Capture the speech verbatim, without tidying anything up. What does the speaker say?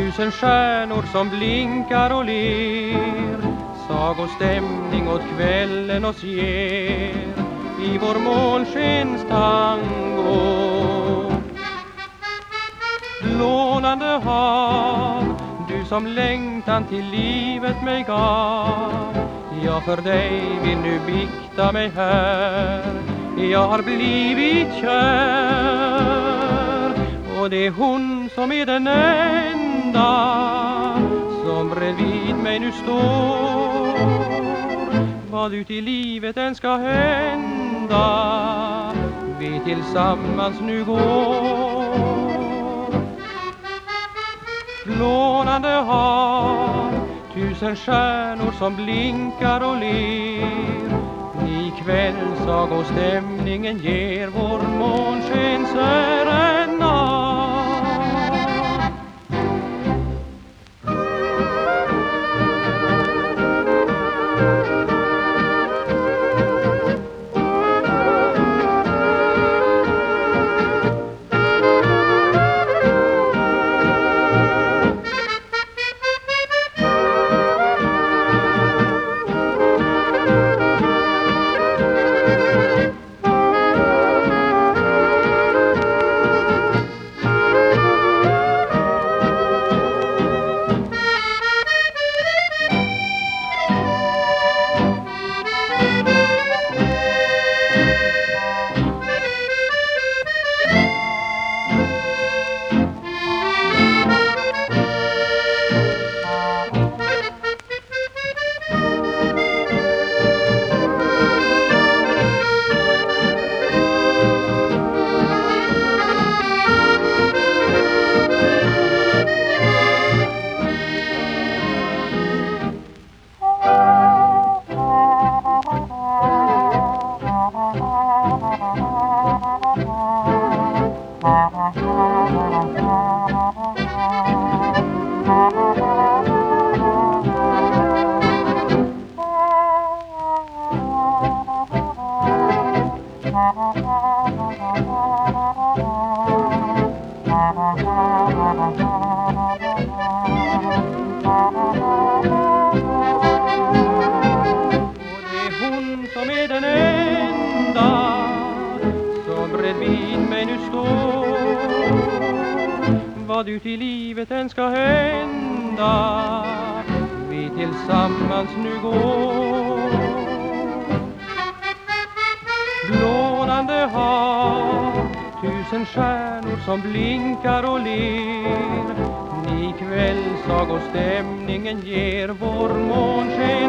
Tusen stjärnor som blinkar och ler, sagostämning åt kvällen oss ger i vår månskens tango. Lånande hav, du som längtan till livet mig gav, jag för dig vill nu bikta mig här. Jag har blivit kär, och det är hon som är den enda som bredvid mig nu står. Vad ut i livet än ska hända, vi tillsammans nu går. Lånande hav, tusen stjärnor som blinkar och ler, i kvällsagostämningen ger vår månskens serenad. Som är den enda som bredvid mig nu står. Vad ut i livet än ska hända, vi tillsammans nu går. Blånande hav, tusen stjärnor som blinkar och ler, i kvällsagostämningen ger vår månsken